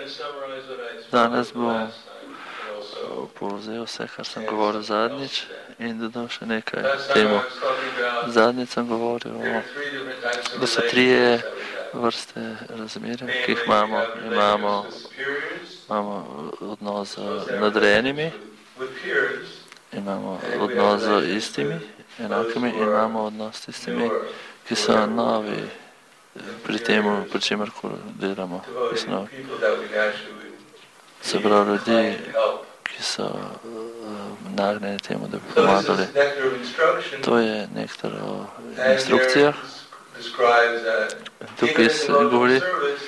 Danes bom povzel vse, kar sem govoril zadnjič in dodal še nekaj temu. Zadnjič sem govoril, da so 3 vrste razmerja, ki jih imamo. Imamo odnos z nadrejenimi, imamo odnos z istimi, enakimi in imamo odnos s tistimi, ki so novi pri temu, pri čemerkoli delamo. Se pravi ljudi, ki so nagnjeni temu, da bi pomagali. To je nektar o instrukcijah. Tukaj se govori,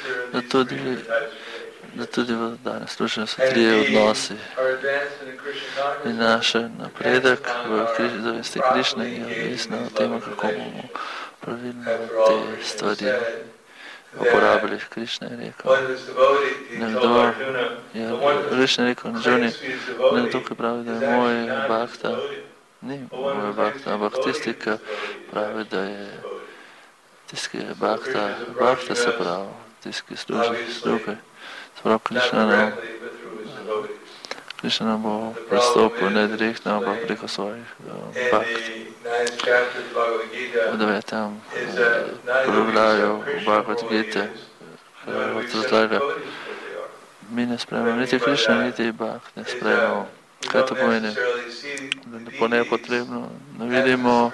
da tudi v danes služenju so 3 odnosi. In naš napredek v zavesti Krišne je odvisno od tega, kako bomo pravilno te stvari uporabili. Krišna je rekel, Krišna je rekel, nekdo, ki pravi, da je moj bhakta, ni moj bhakta, ampak tisti, ki pravi, da je tisti, ki je bhakta se pravi, tisti, ki služi sluge. Se pravi, Krišna nam bo pristopil ne direktno, ampak preko svojih bhakt. V 9. poglavju v Bhagavad Gita razlaga, mi ne sprejemamo niti Krišna, niti bhakt ne sprejemamo. Kaj to pomeni? Da po nepotrebno ne vidimo,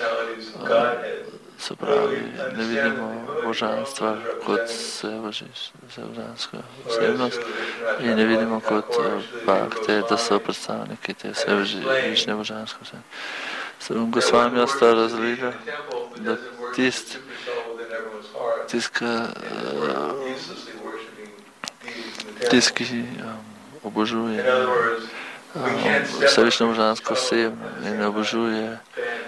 se pravi, ne vidimo božanstva kot vsebožanska osebnost in ne vidimo kot bhakte, da so predstavniki te vsevišne božanske osebnosti. Gosvamija sta razlila, da tisti, ki obožuje vsevišno božansko osebnost in obožuje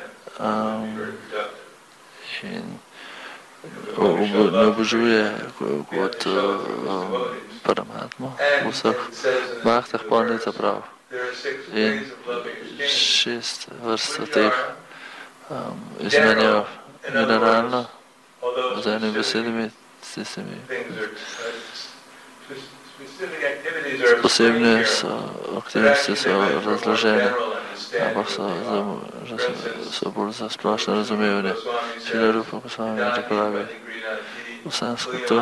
ne obožuje kot Paramatmo v vseh bhaktah, pa ni to prav. In 6 vrst teh izmenjajo generalno z enimi besedami, s tistimi posebne aktivnosti so razložene, ampak so bolj za splošno razumevanje. Šrila Rupa Gosvami pravi v sanskritu,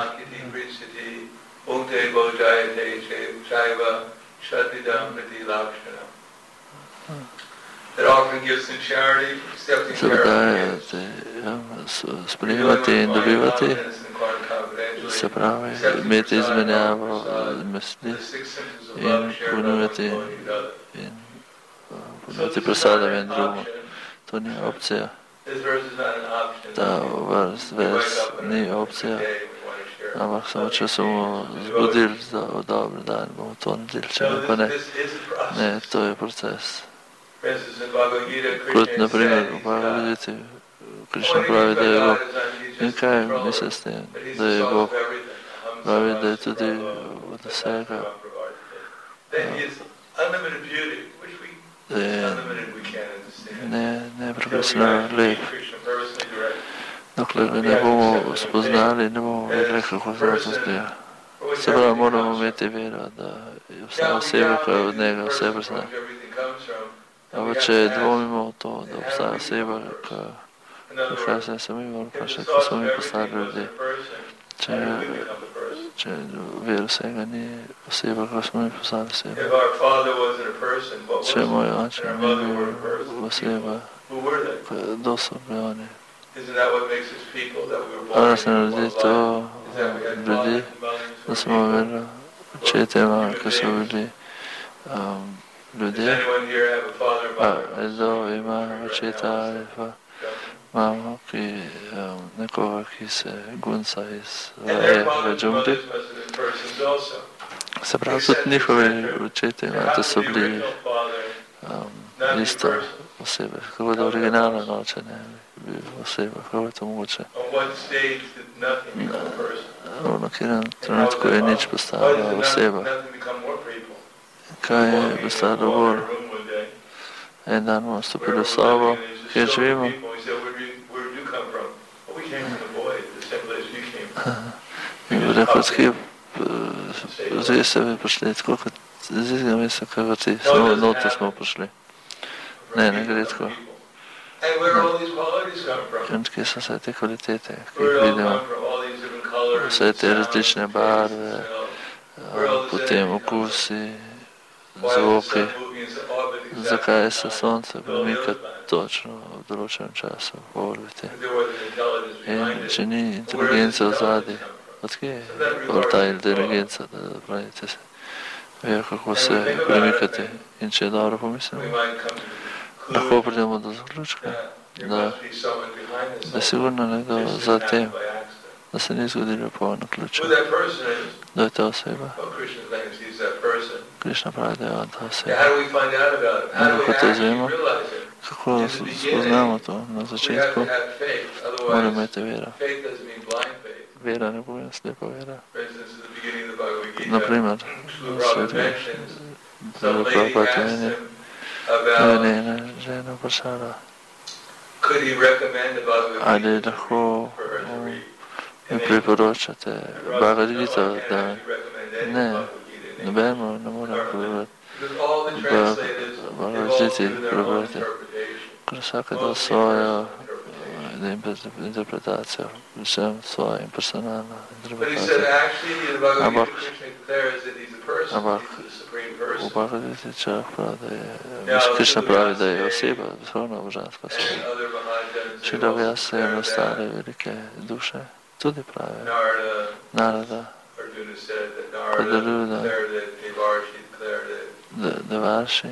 se daje sprejemati in dobivati, se pravi, imeti izmenjavo misli in ponujati presadam in drugom. To ni opcija. Ta vers ni opcija, ampak samo če smo zbudili za dober dan, bomo to naredili, če ne pa ne. Ne, to je proces. Kot naprimer v Bhagavad Gita, Krišna pravi, da je Bog. In kaj misli s tem, da je Bog? Pravi, da je tudi od vsega. Da je neprepisno lep. Dokler ga ne bomo spoznali, ne bomo vedeli, kako se to zgleda. Se pravi, moramo imeti vero, da je vsa oseba, ki je od njega vse prizna. Ampak če dvomimo v to, da obstaja oseba, ki prihaja se sami, moramo pa še, ko smo mi postali ljudje. Če ver vsega ni oseba, ko smo mi postali oseba. Če moj oče ni bil oseba, kdo so bili oni? Ali nas naredi to ljudi, da smo verili očetema, ki so bili ljudje? Kdo ima očeta ali pa mamo, nekoga, ki se gunca iz vaje v džungli? Se pravi, tudi njihovi očeti, da so bili isto osebe, kako da originalno oče ne bi bil oseba, kako je to mogoče. V katerem trenutku je nič postala oseba. Kaj je postalo bolj? En dan bomo stopili v sobo, kjer živimo. In bo rekel, zvese bi prišli, tako kot z izga mesta, kaj vrti, samo noto smo prišli. Ne gre tako. In kje so vse te kvalitete, ki jih vidimo, vse te različne barve, potem okusi, zvoki, zakaj se sonce premika točno v določenem času v orbiti. In če ni inteligence v zadnji, odkje je ta inteligenca, da pravite se, vejo, kako se premikati. In če je dobro pomislimo, lahko pridemo do zaključka, da je sigurno nekdo za tem, da se ni zgodilo po naključju. Kdo je ta oseba? Krišna pravi, da je on ta oseba. In kako to izvemo? Kako spoznamo to na začetku? Moramo imeti vera. Vera ne pomeni slepa vera. Naprimer, Prabhupada meni, ena žena vprašala, ali lahko mi priporočate Bhagavad Gita, da nobeno ne moram prebrati, Bhagavad Gita prebrati, ker vsake da svojo interpretacijo, vsem svojo personalno interpretacijo. Ampak v Bhagavad Gita človek pravi, da je, Krišna pravi, da je oseba, vrhovna božanska oseba. Šrila Vyasa in ostale velike duše tudi pravi, Narada, Padaruda, Devarši,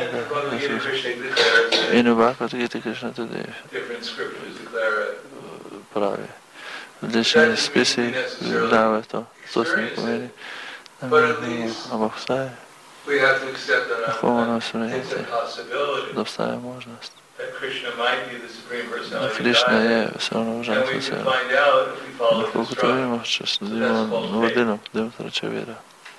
in v Bhagavad Gita Krišna tudi pravi. Različni spisi dave to se ne pomeni, ampak vsaj lahko moramo sprejeti, da obstaja možnost, da Krišna je vrhovna božanska oseba. Lahko ugotovimo, če sledimo vodilom, da reče vera.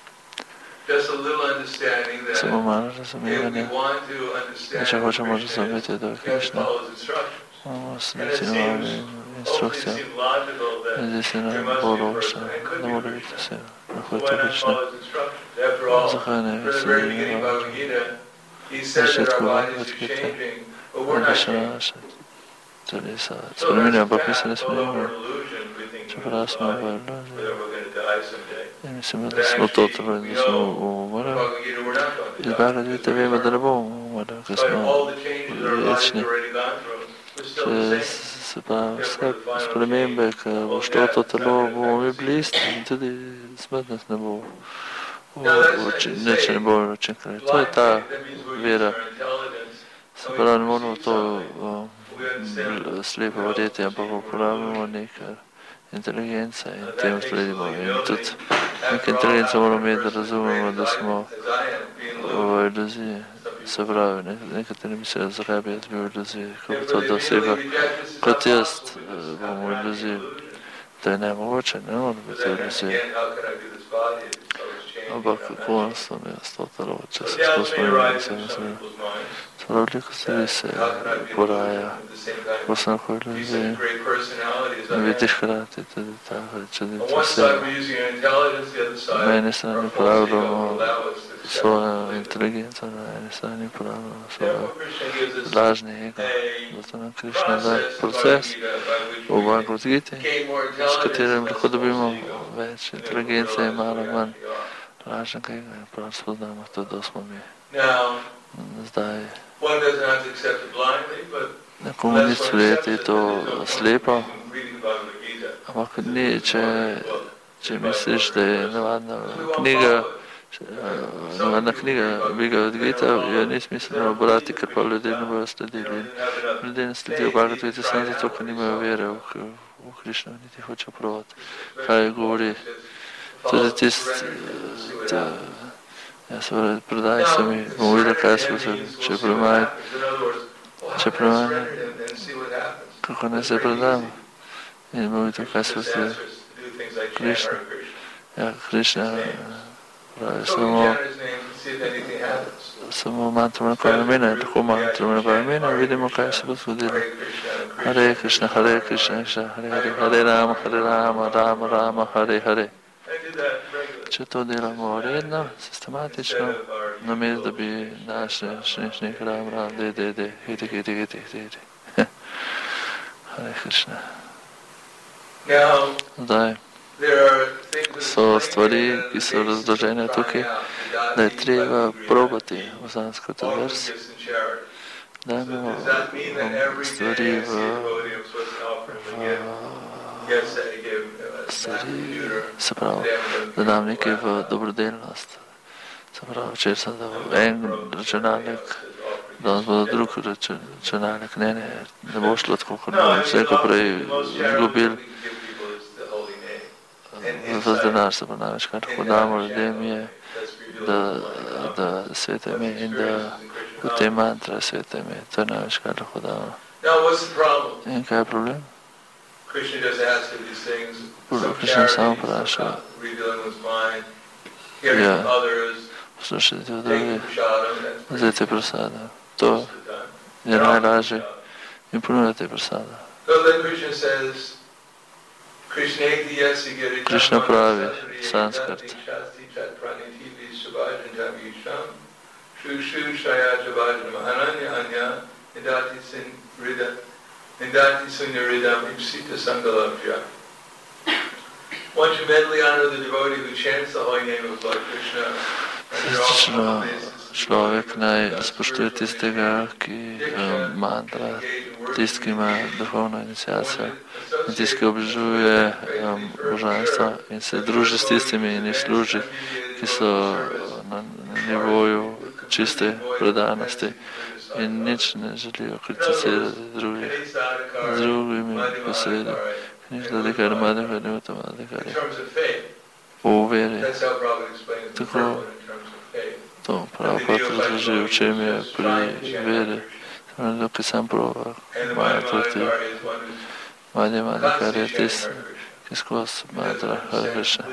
Samo malo razumevanja, da če hočemo razumeti, da je Krišna, moramo slediti novim instrukcijam. Zdi se nam bolj logično, da mora biti vse. Lahko je to Krišna. Zakaj ne sledimo začetku Bhagavad Gita, da še naše telesa spremenja, ampak mi se ne spremenimo. Čeprav smo v iluziji in mislimo, da smo to in da smo umrli. Iz Bhagavad Gita vemo, da ne bomo umrli, ker smo večni. Če se pravi vse spremembe, ker bo šlo to telo, bomo mi bili isti in tudi smrtnost ne bo. Neče ne bomo učinkali. To je ta vera. Se pravi, ne moramo to slepo verjeti, ampak uporabljamo nekaj inteligence in temu sledimo. In tudi nekaj inteligence moramo imeti, da razumemo, da smo v iluziji. Se pravi, nekateri mislijo, zakaj bi jaz bil v iluziji, kako to, da oseba kot jaz bomo v iluziji. To je nemogoče, ne moramo biti v iluziji. Ampak kako enostavno je to telo, če se skozi spremenja, se ne spremenja. Prav veliko stvari se poraja, ko sem lahko v iluziji. Ne vidiš hkrati tudi tako, čuditi osebe. Na eni strani uporabljamo svojo inteligenco, na eni strani uporabljamo svojo lažni ego. Zato nam Krišna da proces v Bhagavad Giti, s katerim lahko dobimo več inteligence in malo manj lažnega ega in prav spoznamo to, da smo mi. Zdaj nekomu ni sprejeti to slepo, ampak ni, če misliš, da je navadna knjiga Bhagavad Gita, jo ni smiselno brati, ker pa ljudje ne bojo sledili. Ljudje ne sledijo Bhagavad Gita samo zato, ker nimajo vere v Krišno, niti hočejo provati, kaj govori. Tudi tisti, jaz se predaj se mi, bomo videli, kaj se vzeli, če premanje, kako ne se predamo in bomo videli, kaj se vzeli. Krišna, Krišna pravi samo mantramnega imena in tako mantramnega imena vidimo, kaj se bo zgodilo. Hare Krišna, Hare Krišna, Hare Hare, Hare Rama, Rama Rama, Hare Hare. če to delamo redno, sistematično, namesto da bi našli šnik ram, hiti. Hare Krishna. Zdaj so stvari, ki so razložene tukaj, da je treba probati v sanskrtu vers, da imamo stvari se pravi, da dam nekaj v dobrodelnost. Se pravi, če sem dal en računalnik, danes bo drug računalnik, ne bo šlo tako, kot bomo vse, ko prej izgubili. Ves denar se bo največ, kar lahko damo ljudem je, da sveto ime in da v te mantre sveto ime, to je največ, kar lahko damo. In kaj je problem? Krishna samo vpraša, poslušajte v drugi, vzeti prasada. To je najlažje in ponujate prasada. Krishna pravi, sanskrt. Once you mentally honor the devotee who chants the holy name of Lord Krishna, človek naj spoštuje tistega, ki mantra, tisti, ki ima duhovno iniciacijo, in tisti, ki obožuje božanstvo in se druži s tistimi in jih služi, ki so na nivoju čiste predanosti in nič ne želijo kriticirati drugimi posredi. Nič dadikari madikari utamadikari. V veri. Tako to Prabhupada razloži, v čem je pri veri. Dokaj sam prova mantrati. Madikari je tisti, ki skozi mantra Hare Krishna.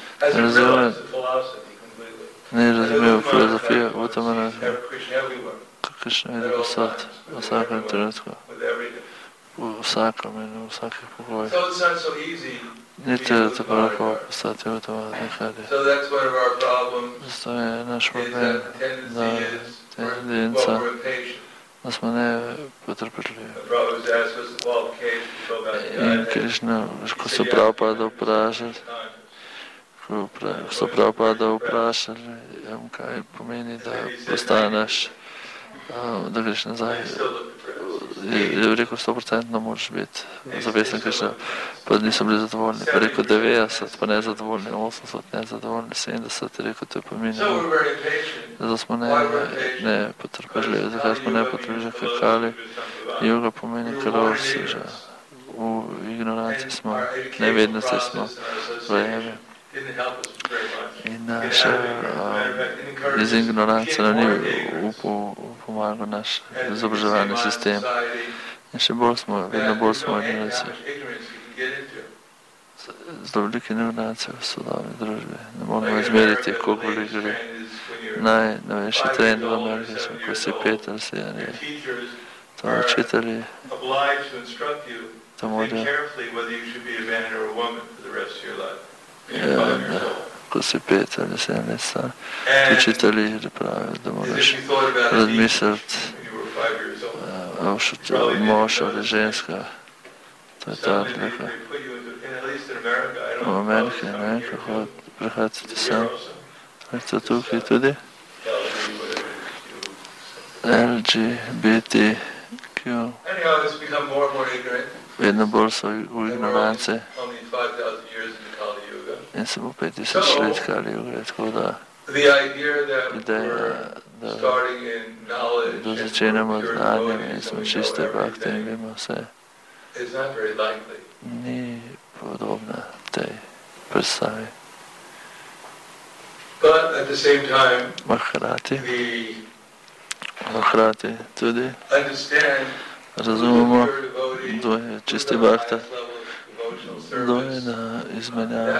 Ne razumel filozofije Uttamanatma. Krishna vidi posod v vsakem trenutku. V vsakom in v vsakih pogojih. Ni tako lahko postati Uttamanatma. Zato je naš problem, da tendenca, da smo ne potrpetljivi. In Krishna, ko so Prabhupada vprašali, kaj pomeni, da postaneš, da greš nazaj. Je rekel, 100% moraš biti zavesten Krishna, pa niso bili zadovoljni. Pa je rekel 90, pa nezadovoljni, 80, nezadovoljni, 70, je rekel, to je pomeni. Zato smo ne potrpežljivi. Zakaj smo ne potrpežljivi? Kali yoga pomeni kalovsiža. V ignoranciji smo, nevednosti smo, vajemi. In naša iz ignorance nam ni pomagal naš izobraževalni sistem. In še vedno bolj smo ignoranci. Zelo velike ignorance v sodobni družbi. Ne moramo izmeriti, koliko veliko gre. Najnovejši trend v Ameriki, ko si 5 ali 7 let. To učitelji to morajo. Ko si 5 ali 7 let star, učitelji pravijo, da moraš razmisliti, mož ali ženska. To je ta odlika. V Ameriki, ne vem, kako prihajate sem. Je to tukaj tudi? LGBTQ. Vedno bolj so v ignoranci. In se bo 5000 let Kali Yuga, tako da ideja, da začenjamo z znanjem in smo čiste bakte in vemo vse, ni podobna tej predstavi. Hkrati tudi razumemo, kdo je čisti bakta, kdo je na izmenjavi.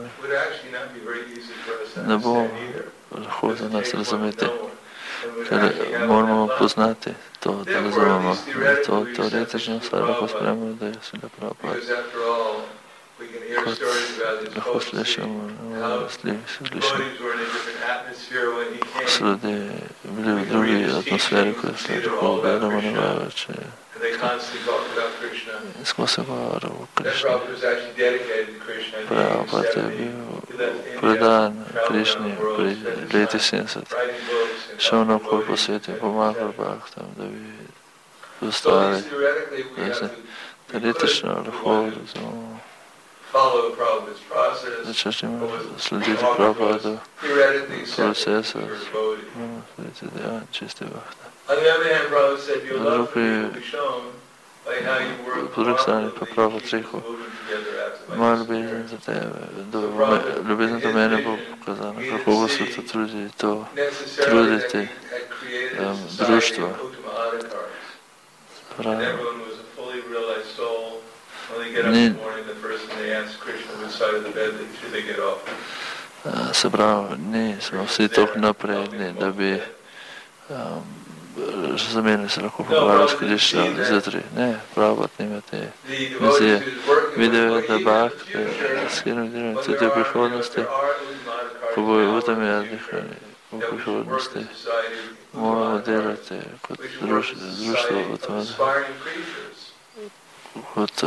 Ne bo lahko za nas razumeti, ker moramo poznati to, da razumemo. To teoretično vse lahko spremljamo, da je vse Prabhupada. We can hear kot stories about his lahko potency, slišimo, how slišimo devotees were in a different atmosphere when he came. so ljudje bili v drugi atmosferi, kot se lahko beremo največ. And they constantly talked about Krishna. In smo se govorili o And Krišni. Prabhupada was actually dedicated to Krishna in the Prabhupada je 70s. bil He left India, predan traveled Krišni around the world, pri spent his letih time 70. writing books and Šel helping naokoli po devotees, svetu in and pomagal etc. baktam, da bi So at ustvarili. least theoretically we have to Teoretično lahko razumemo, follow Prabhupada's process. da če želimo slediti Prabhupadu Theoretically accepted procesa, for devotee. moramo slediti dejanj čiste bakta. On the other hand, Prabhupada said your Na love for drugi- me will be shown by how you work po drugi strani pa Prabhupada marvelously to rekel, keep us moving together after my moja disappearance. ljubezen za tebe, ljubezen do mene bo pokazana, kako bo se to trudi, to Necessarily that truditi, he had created a society društvo. of Uttama Adhikaris. And pravi. everyone was a fully realized soul. When they get up Ni- in the morning, the first thing they ask Krishna which side of the bed should they get off. Se pravi, smo vsi toliko napredni, da bi razumeli, se lahko pogovarjali s Krišno zjutraj. Ne, Prabhupada nima te The vizije. devotee who's working with Videl je, Lord, da even in bhakti the future, s katerim delujem when tudi there v are, prihodnosti, there are Uttama Adhikaris ko bojo now or utami in the adhikari future, v that we should work prihodnosti, in society with Uttama moramo Adhikaris. delati kot We should work in a društvo society of utami, aspiring creatures. kot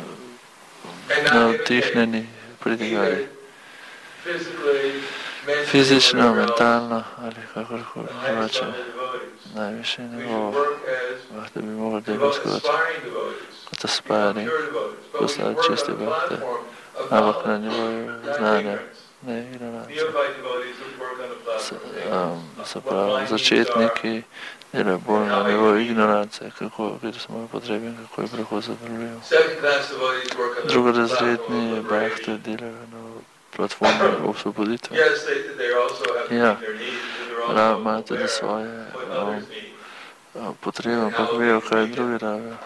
And not navdihnjeni pridigali, either physically, mentally, fizično, or whatever else, mentalno ali kakorkoli the highest drugače, level devotees. najvišji We nivo, should work as da bi mogli delati kot aspiring devotees, kot become aspiring, pure devotees. But we postati should work čisti on the bhakti, platform of ampak na knowledge, nivoju not znanja, ignorance. ne ignorance. Neophyte devotees would work on the platform of ignorance. Se What pravi, my needs začetniki delajo bolj na nivoju ignorance, kjer so moje potrebe in kako je lahko zadovoljivo. are. Second class devotees work on the platform Drugorazredni of bhakti liberation. delajo na platformi osvoboditve. Yes, they also have to Ja. meet their needs, and they're Prav also imajo tudi aware svoje of what others need. potrebe, ampak vejo, kaj drugi rabijo.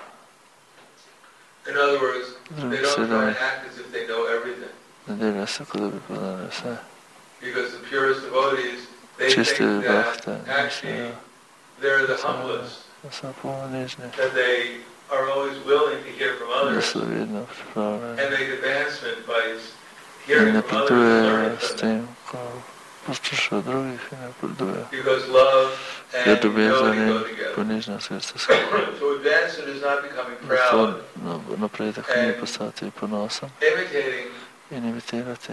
In other words, Drugim they don't try besedami, and act as if they know everything. ne delajo se, kot da bi poznali vse. Because the purest devotees, they Čisti think that bhakti actually mislijo, they're the humblest, da so pomaležni, that they are always willing to hear from da others, so vedno pripravljeni. and make advancement by In hearing from others and napredujejo learning s from them. tem, ko poslušajo drugih in napredujejo. Because love Ker and ljubezen humility in go together. ponižnost gre sta skupaj. So advancement is not becoming Zato proud, napredek ni postati ponosen imitating in imitirati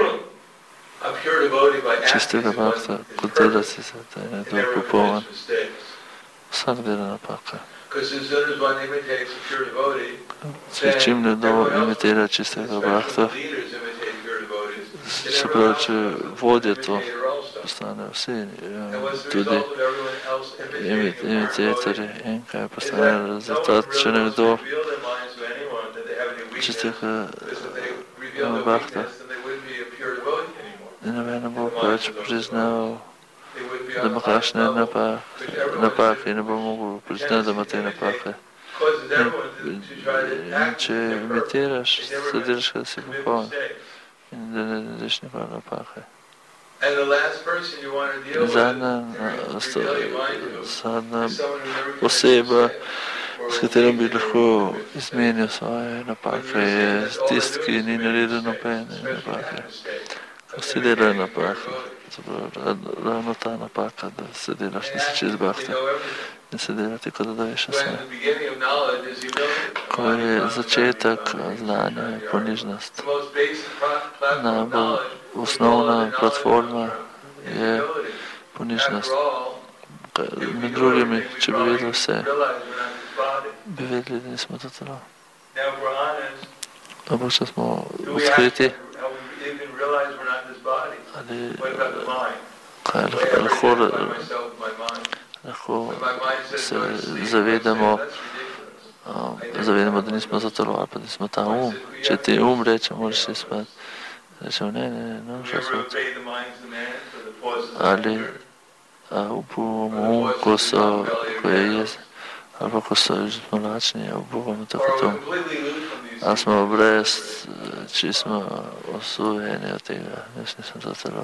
a pure devotee by acting čistega as one bhakta, is kot perfect delati se, da je and nekdo never popoln. commits mistakes. Vsak dela napake. Because as soon as one imitates a pure devotee, Če čim nekdo imitira čistega bhakta, especially leaders imitate pure devotees, and se everyone pravi, else če becomes vodje an to imitator also. postanejo vsi And what's the tudi result of everyone else imitating a pure imitatorji. devotee? In kaj Is that postane no one rezultat, če really wants to nekdo reveal their minds to anyone that they have any weakness, čistega because if they reveal their bhakta weakness, then they wouldn't be a pure devotee anymore. ne vem, ne bo več priznal, They wouldn't be da on ima the highest kakšne level, napake in ne bo mogel priznati, da ima te napake. causes everyone to try to In act če as if they're perfect. imitiraš, They never se delaš, da si commit popoln mistakes. in da ne narediš nikoli napake. And the last person you want to deal In with zadnja, and reveal your mind to zadnja is someone who never commits oseba, mistakes, s or katerim bi weakness, or lahko commits mistakes. izmenil svoje napake, je tisti, ki ni naredil nobene napake. Vsi delajo napake. Ravno ta napaka, da se delaš, da si čist bhakta in se delati, kot da veš vse. Ko je začetek znanja, je ponižnost. Najbolj osnovna platforma je ponižnost. Med drugimi, če bi vedeli vse, bi vedeli, da nismo to telo. Ampak če smo odkriti, ali kaj lahko se zavedamo, da nismo za telo ali pa da smo ta Če ti reče, moraš se smeti. Rečemo, ne moraš smeti. Ali obuvamo ko je jez, ali pa ko so že lačni, obuvamo tako. Ali smo brez, če smo osvojeni od tega, jaz nisem za telo.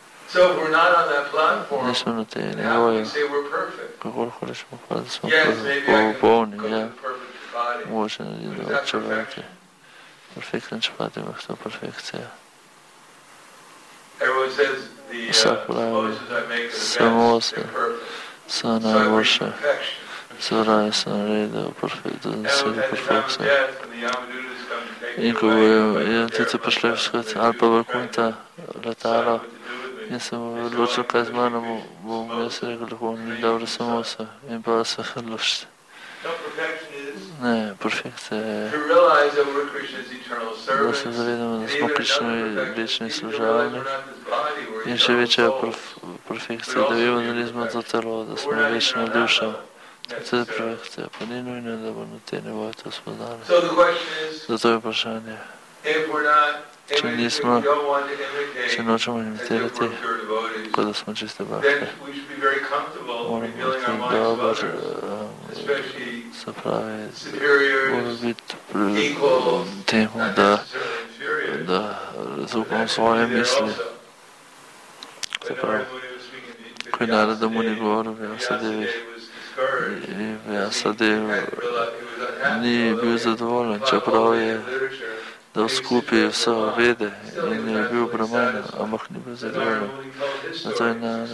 Nismo na tej nivoju, kako lahko rečemo, da smo popolni, ja, može narediti človeka. perfekten, če pademo v to perfekcijo. Everyone says the Vsak pravi, poses I make in the samo best, se they're perfect. so So I reach najboljše. perfection. Se pravi, sem naredil perfekcijo, da And se at the time of perfekcijo. death, when the Yamadutas come to take me In ko away, bojo tudi prišli vzhod ali pa Vakunta letalo, in sem odločil, kaj z mano bom jaz rekel, da bom ni dobro samo se in pa se odločiti. No, perfection is Ne, perfekcija je, to realize that we're Krishna's eternal da se servants. zavedamo, da And smo even Krišnovi another večni perfection is to realize služavni we're not this body, we're in še eternal večja souls. perfekcija, da vemo, da nismo to telo, da But smo we're not even večna on that duša. level To je necessarily. perfekcija, pa ni nujno, da bomo na te nivoje to spoznali. So the question is, Zato je vprašanje, if we're not če if we nismo, don't want to če imitate nočemo as if imitirati, we're pure devotees, kot da smo čiste then bakte, we should be very comfortable moramo revealing our biti minds to dobro, others, especially se pravi, moramo superiors, biti equals, temu, not da necessarily inferiors. da zaupamo svoje misli. Se pravi, ko je Narada Muni govoril v Vyasadevi, in Vyasadev ni bil zadovoljen, čeprav je dal skupaj vse vede in je bil brahmana, ampak ni bil zadovoljen. Zato je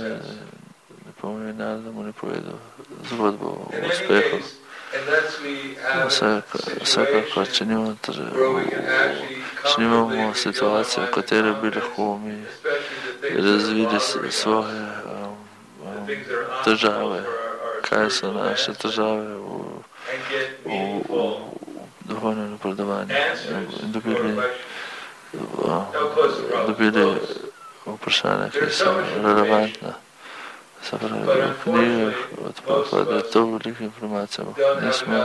Narada Muni povedal zgodbo o uspehu. Vsekakor, če nimamo situacije, v kateri bi lahko mi razvili svoje težave, kaj so naše težave v duhovnem napredovanju in dobili vprašanja, ki so relevantna. Se pravi, v knjigah odpade to veliko informacij, nismo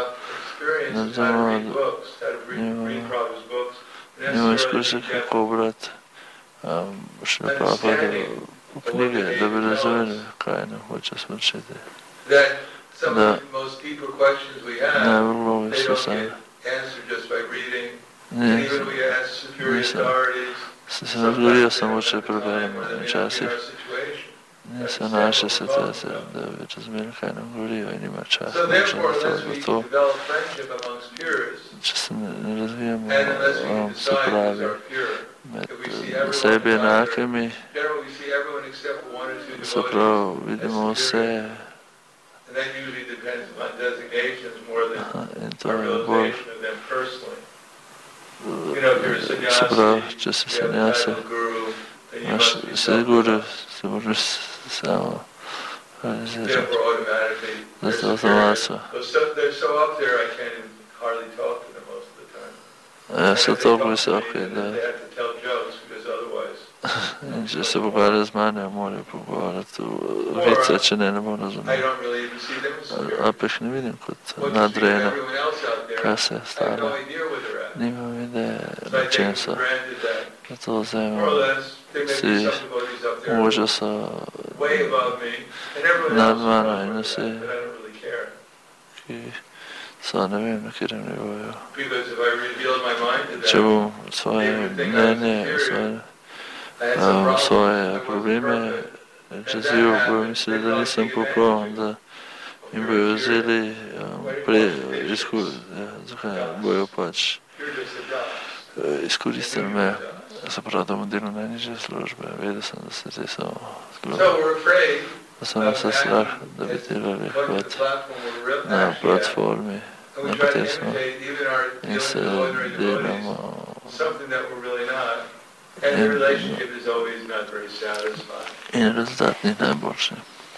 nimamo izkušnje, kako brati še napravljati v knjige, da bi razumeli, kaj nam hoče smrčiti. Da najbolj bomo izkusali. Se ne zgodijo samo, če preberemo včasih. Niso naše situacije, da bi razumeli, kaj nam govorijo in ima čas. Zato, če se ne razvijamo, se pravi, med sebi enakimi, se pravi, vidimo vse, in to je bolj, se pravi, če se sanjasa, se guru, se moraš samo realizirati. Zato avtomatsko. So toliko visoki, da in če se pogovarja z mano, morajo pogovarjati v vice, če ne bomo razumeli. Ali pa jih ne vidim kot nadrejeno, kaj se je stalo. Nimam ideje, na čem so. Zato vzemem vsi moža so nad mano in vsi, ki so, ne vem, na katerem nivoju. Če bom svoje mnenje, svoje probleme razvil, bojo mislili, da nisem popoln, da jim bojo vzeli zakaj bojo pač izkoristili me. Se pravi, da bom delal najnižje službe. Vedel sem, da se te samo službe. Da sem vse strah, da bi delali kot na platformi, na kateri smo in se delamo. In rezultat ni najboljši.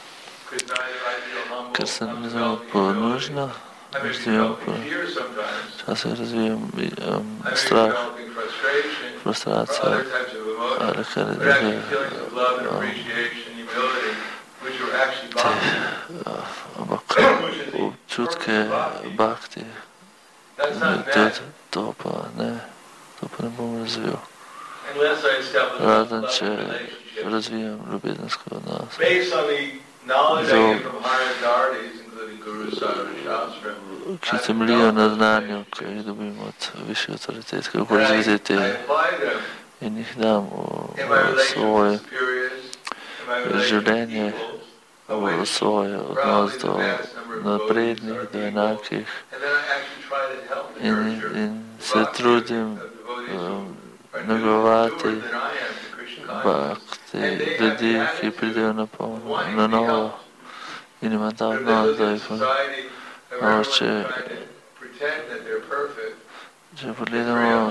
Ker se ne razvijamo po nužno, včasih razvijam strah, frustracija ali kar je druge ampak občutke bhakti, to pa ne bom razvil. Razen, če razvijam ljubezenski odnos. Ki temeljijo na znanju, ki jih dobimo od višjih avtoritet, kako razviti in jih dam v svoje življenje, v svoj odnos do naprednih, do enakih in se trudim negovati bhakti ljudi, ki pridejo na novo in ima ta odnos, da jih če pogledamo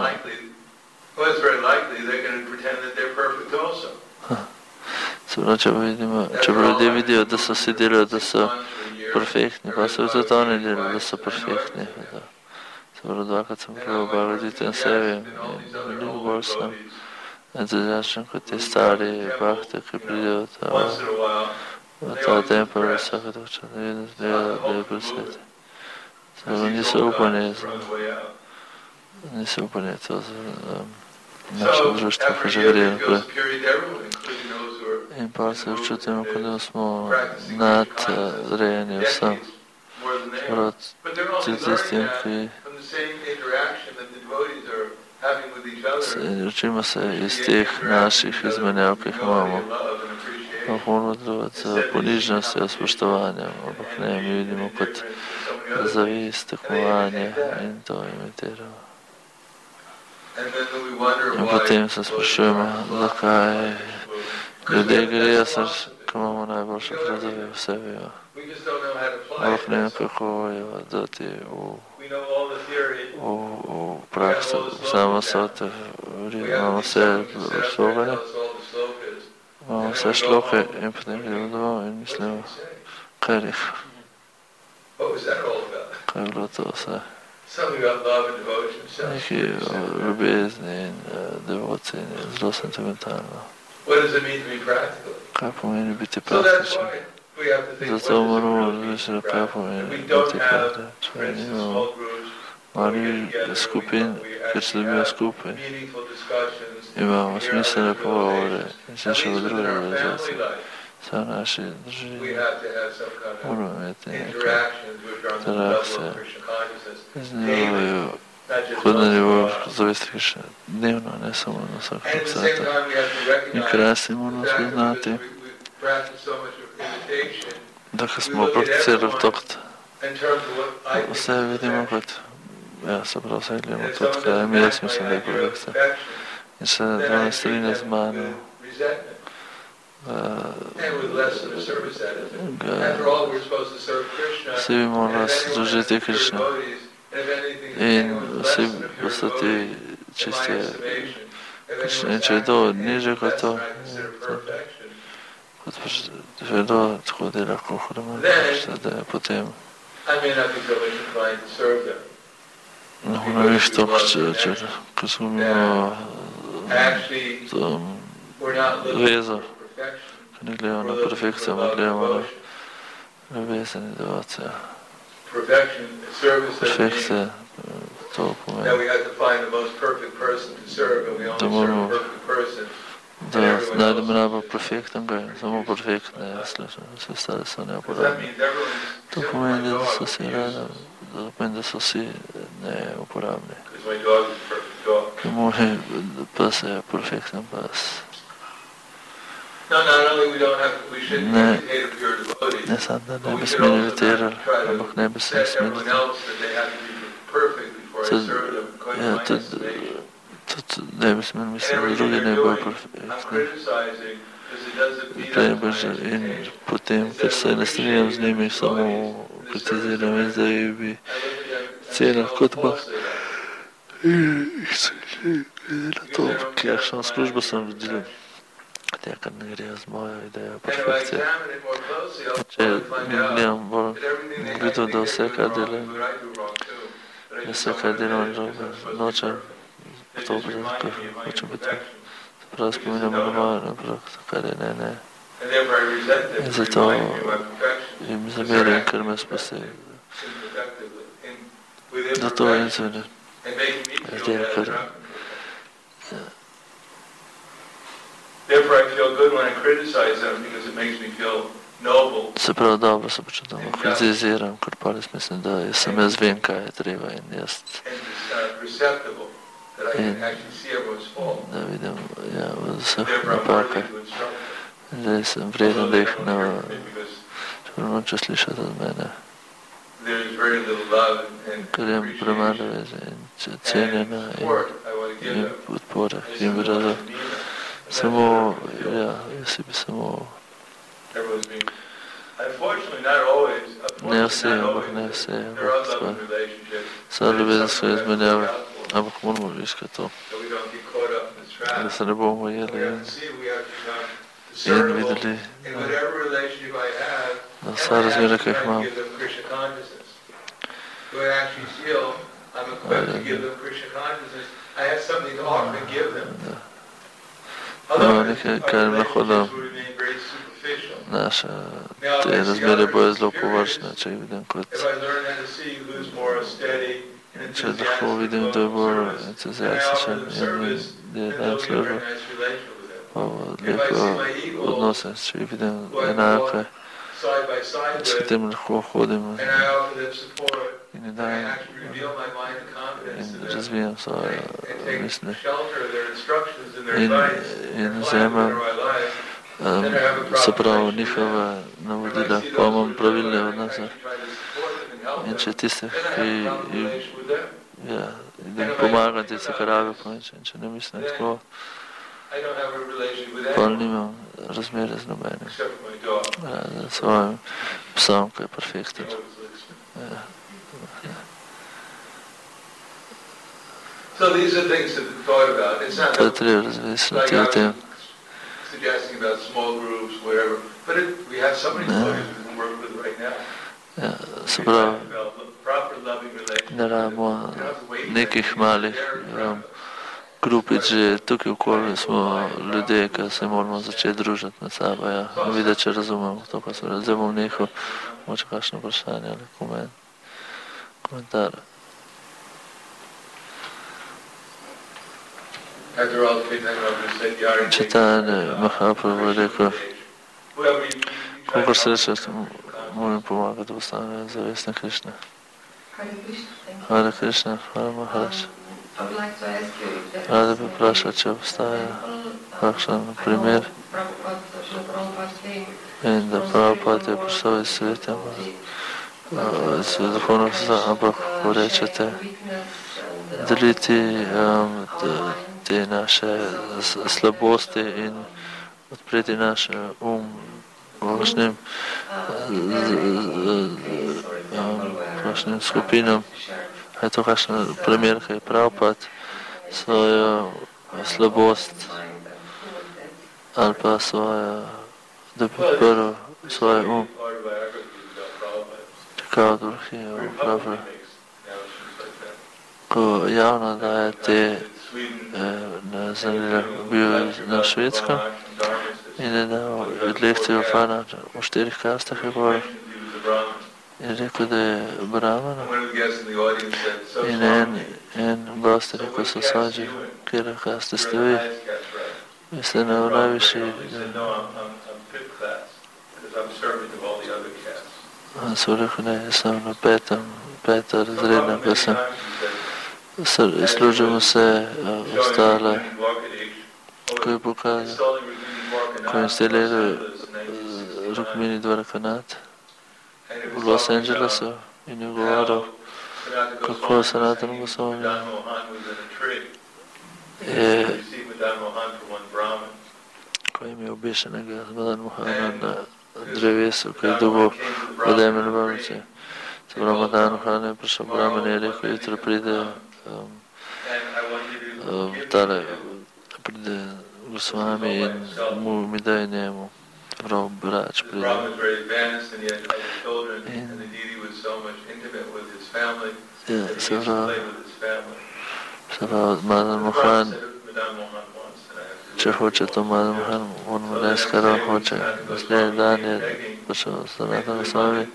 če ljudje vidijo, da so vsi delajo, da so perfektni, pa so tudi oni delajo, da so perfektni. Se pravi, dvakrat sem probal gledati na sebi in veliko bolj sem entuzijastičen kot ti stari bhakti, ki pridejo v ta tempel vsake točke, da vidim, da je presveti. Se pravi, niso upanje to za naše društvo, ko že gre naprej. In pa se občutimo, kot da smo nadrejeni vsem. Proti tistim, ki učimo se iz teh naših izmenjav, ki jih imamo. Moramo delovati z ponižnostjo, spoštovanjem, ampak ne, mi vidimo kot zavist, tekmovanje in to imitiramo. In potem se sprašujemo, zakaj ljudje grejo, ko imamo najboljše predove v sebi. Ampak ne vem, kako je dati v prakso. Samo so teorije, imamo vse slogane, imamo vse šloke in potem gremo domov in mislimo, kaj je rekel. Kaj je bilo to vse? Neki ljubezni in devociji in zelo sentimentalno. Kaj pomeni biti praktičen? Zato moramo razmišljati, kaj pomeni biti praktičen. Če nimamo malih skupin, ker se dobijo skupaj, imamo smiselne pogovore in se še v druge organizacije. Vse v naši družini moramo imeti neke interakcije z nivoju, kot na nivoju zavesti Krišne, dnevno, ne samo na vsakem cajtu. In krasi moramo spoznati, da ko smo prakticirali vtokt, vse vidimo kot, se pravi, vse gledamo tudi, kaj mi jaz mislim, da je projekcija. In se to ne strinja z mano, vsi bi morali služiti Krišne in vsi postati čiste Krišne. In če je to niže kot to, kot vedo, tako da lahko hodimo, da je potem niš to, ko smo vezo, ko ne gledamo na perfekcijo, ampak gledamo na ljubezen in devocijo. Perfekcija, to pomeni, da moramo da najdemo najbolj perfektnega in samo perfektne, vse ostale so neuporabne. To pomeni, da so vsi radi, to pomeni, da so vsi neuporabni. Moj pes je perfekten pes. Ne samo, da ne bi smeli imitirali, ampak ne bi se smeli. Tudi ne bi smeli misliti, da drugi ne bojo perfektni. In potem, ker se ne strinjam z njimi, samo kritiziram in zdaj bi cena kot pa na to, kakšno službo sem videl, kar ne gre z mojo idejo perfekcije. Če gledam bolj, vidim, da vse, kar delam, nočem to biti, kar hočem biti. Se pravi, spominjam na mojo naprak, kar je ne. In zato jim zamerim, ker me spusti. Zato in se ne. Zdaj, kar se pravi, dobro se počutim, kritiziram, ker pa res mislim, da sem jaz vem, kaj je treba in jaz in da vidim v vseh napakah. Zdaj sem vreden, da jih čeprav noče slišati od mene, ker je premalo veze in cenjena in in podpore, ki jim bi rada samo, jaz bi samo, ne vse, ampak vse ljubezenske izmenjave, ampak moramo iskati to, da se ne bomo ujeli in videli, da vsa razmere, ki jih imam, nekaj, kar jim lahko dam. Naše te razmere bojo zelo površne, če jih vidim kot, če lahko vidim, da je bolj entuziastičen in da je dajem službo, pa lepo odnose, če jih vidim enake, s katerim lahko hodim in dajem in razvijam svoje misli in vzemam se pravi njihove navodila, pa imam pravilne odnose. In če tiste, ki jim pomagam, tiste, ki rabijo pomoč, in če ne mislim tako, pa nimam razmere z nobenim. Z svojim psom, ki je perfekten. To je treba razmisliti o tem. Suggesting about small groups, whatever. But we have so many devotees we can work with right now. Se pravi, ne rabimo nekih malih grupic, že tukaj okoli smo ljudje, ki se moramo začeti družiti med sabo, videti, če razumemo to, pa se zdaj bom nehal, moče kakšno vprašanje ali komentar. Čitanje Mahaprabhu je rekel, kolikor sreče moram pomagati, da postane zavestna Krišna. Hare Krišna, hvala Maharaj. Rada bi vprašal, če obstaja kakšen primer in da Prabhupada je prišel iz sveta, iz duhovnog sveta, ampak ko rečete, deliti te naše slabosti in odpreti naš kakšnim skupinam. Je to kakšen primer, ki je Prabhupada svojo slabost ali pa da bi odprl svoj Tako drugi je Prabhupada, ko javno daje te bil na Švedskem in je dal lekcijo Fana v 4 kastah je govoril in rekel, da je Brahmana in en gost je rekel, Sasaji, kjer kaste ste vi? Vi ste na najvišji. On so rekel, ne, jaz sem na peta razredna, ko sem služil vse ostale, ko je pokazal, ko je instalirali Rukmini Dvarakanat v Los Angelesu in je govoril, kako Sanatana Goswami je, ko je imel obešenega Madan Mohana na drevesu, ko je dobil od Emene Brahmanice. Se pravi, Madan Mohana je prišel Brahman in je rekel, jutro pride pride Goswami in mi daje njemu. Prav brač pride. In se pravi, Madan Mohan, če hoče to Madan Mohan, on mu ne skoro hoče. Naslednji dan je prišel Sanatana Goswami.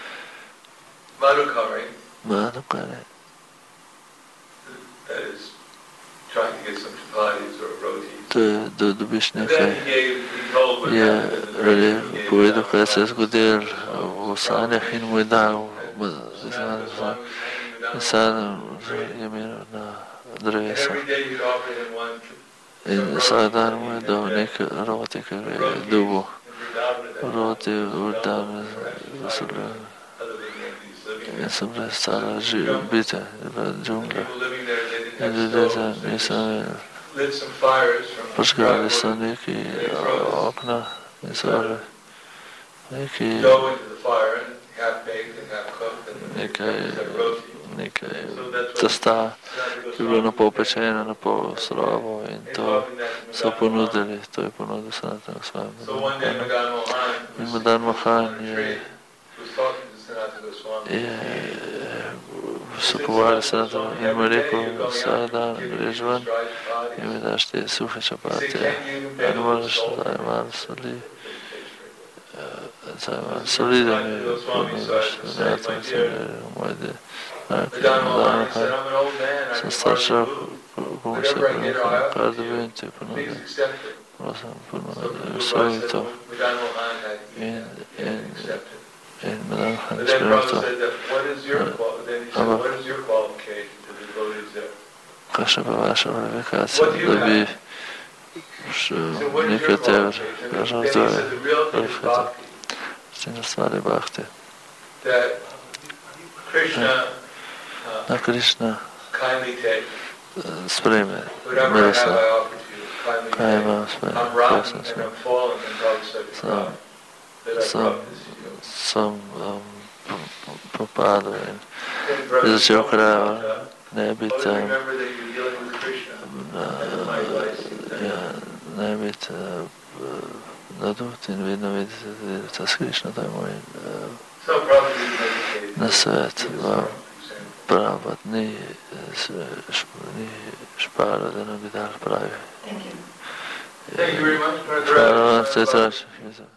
Madhukari. To je, da dobiš nekaj, je povedal, kaj se je zgodil v sanjah in mu je dal in sadem je imel na drevesu. In vsak dan mu je dal nekaj roti, ki ga je dobil. Roti, urdan, in so bile stara bitja, džungla. next ljudje door. za nisem Lit some fires from the požgali so driveway. neki okna in so neki Dough into the fire and half baked and half cooked and then nekaj, like roti. nekaj testa, ki je bilo na pol pečeno, na pol surovo in to so ponudili, to je ponudil Sanatana Goswami. So one day Madan Mohan In Madan Mohan was talking to Sanatana Goswami. So pogovarjali Sanatana in mu je rekel, vsak dan greš ven in mi daš te suhe čapate, in moraš zdaj malo soli, zdaj malo soli, da mi ponudiš, Sanatana se je moj del. Madan Mohan said, I'm an old man, I Sem can star hardly človek, move. komu se Whatever I get, ponudil, I'll kar offer dobim to ti you. ponudil. Please accept it. Prosim, So ponudil, Prabhupada vsoj said, to. Madan Mohan had In, eaten and accepted. in Madan Mohan But je then sprejel Prabhupada to. said that, what is your then he said, what is your qualification to the devotees there? Kakšna pa vaša kvalifikacija, da bi nekaj tever, kažem Then he zdaj, said, the real thing is kvalifikacija. bhakti. S tem stvari bhakti. That Krishna Da Krišna kindly takes. sprejme, Whatever I have, milostno, I offer to you. Kindly kaj take. imam sprejme, I'm rotten prosim and sprejme. I'm fallen and Prabhupada said, Sam- that I sam- brought this to you. Sem popadel in Then Prabhupada je začel said, krajati, ne always biti, remember that you're dealing with Krishna. That's my advice. ne biti nadut in vedno videti, da ta s Krišno, to je moj So Prabhupada didn't meditate. nasvet. He was from example. Prabhupada ni šparo, da nam bi dal pravi. Thank you very much. Hvala, vse sreče.